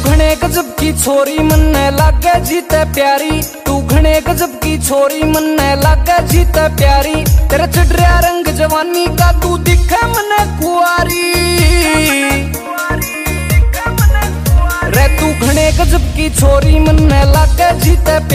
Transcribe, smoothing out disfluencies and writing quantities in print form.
घणे गजब की छोरी मन्ने लागे जीते प्यारी, तू घणे गजब की छोरी मन्ने लागे जीते प्यारी। तेरा चढ़िया रंग जवानी का तू दिखे मने कुआरी रे, तू घणे गजब की छोरी मन्ने लागे जीते